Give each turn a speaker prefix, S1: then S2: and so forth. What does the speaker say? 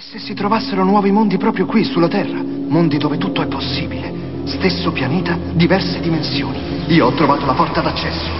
S1: Se si trovassero nuovi mondi proprio qui, sulla Terra, mondi dove tutto è possibile, stesso pianeta, diverse dimensioni. Io ho trovato la porta d'accesso.